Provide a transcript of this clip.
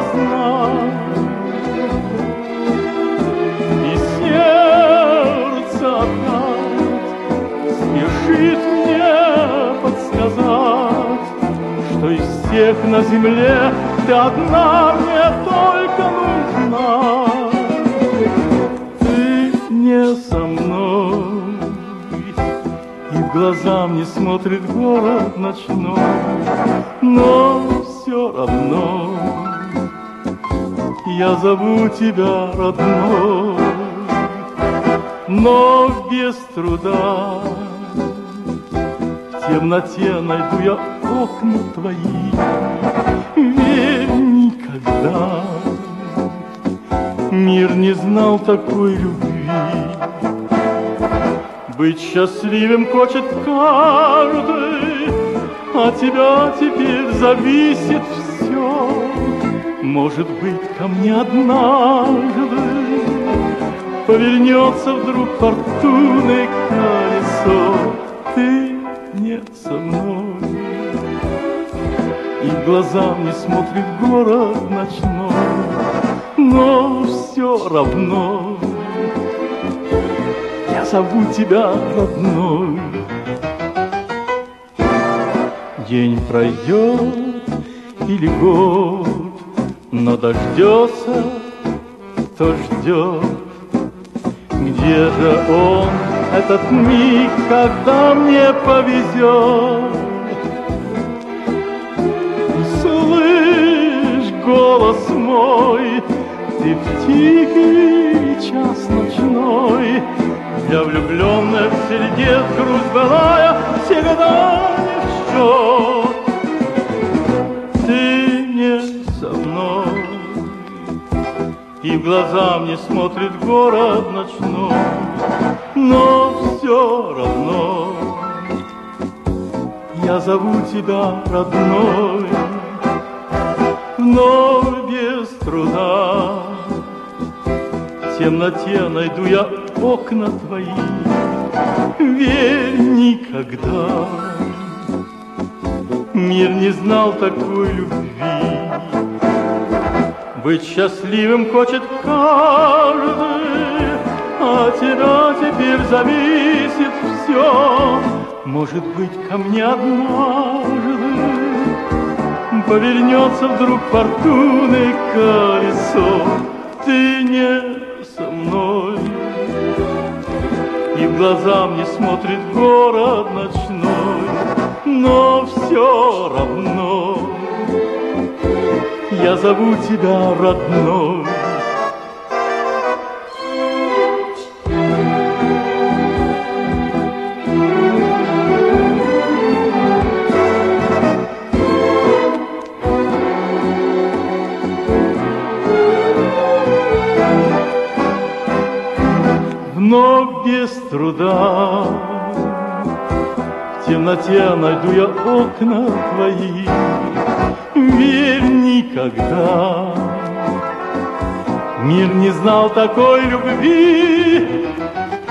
знать. И сердце опять спешит мне подсказать, что из всех на земле ты одна мне только нужна. Ты не со мной, и в глаза мне смотрит город ночной, но все равно я зову тебя родной. Но без труда в темноте найду я окна твои. Верь, никогда мир не знал такой любви. Быть счастливым хочет каждый, от тебя теперь зависит все. Может быть, ко мне однажды повернется вдруг фортуны колесо. Ты не со мной, и в глаза мне смотрит город ночной, но все равно я зову тебя родной. День пройдет или год, но дождется, кто ждет. Где же он, этот миг, когда мне повезет? Слышь, голос мой, ты в тихий час ночной для влюбленных сердец грусть былая всегда не в счет. Ты не со мной, и в глаза мне смотрит город ночной, но все равно я зову тебя родной. Вновь без труда в темноте найду я окна твои. Верь, никогда мир не знал такой любви. Быть счастливым хочет каждый, от тебя теперь зависит все. Может быть, ко мне однажды повернется вдруг фортуны колесо. Ты не со мной, и в глаза мне смотрит город ночной, но все равно я зову тебя родной. Но без труда в темноте найду я окна твои. Верь, никогда мир не знал такой любви.